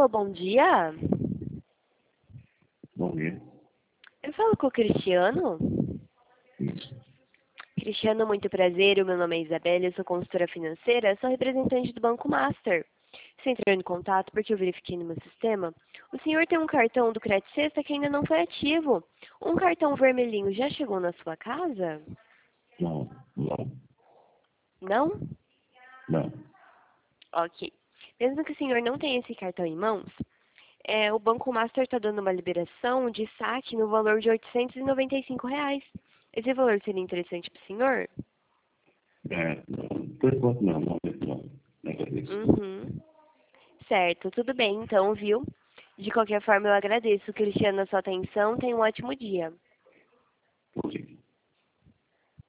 Alô, bom dia. Bom dia. Eu falo com o Cristiano. Isso. Cristiano, muito prazer. O meu nome é Isabela, eu sou consultora financeira, sou representante do Banco Master. Você entrou em contato porque eu verifiquei no meu sistema. O senhor tem um cartão do Crédito Sexta que ainda não foi ativo. Um cartão vermelhinho já chegou na sua casa? Não, não, Não? não. Ok. Mesmo que o senhor não tenha esse cartão em mãos, o Banco Master está dando uma liberação de saque no valor de R$ 895. Esse valor seria interessante para o senhor? Não, por enquanto não, não, não. Não agradeço. Uhum. Certo, tudo bem então, viu? De qualquer forma, eu agradeço, Cristiano, a sua atenção. Tenha um ótimo dia. Ok.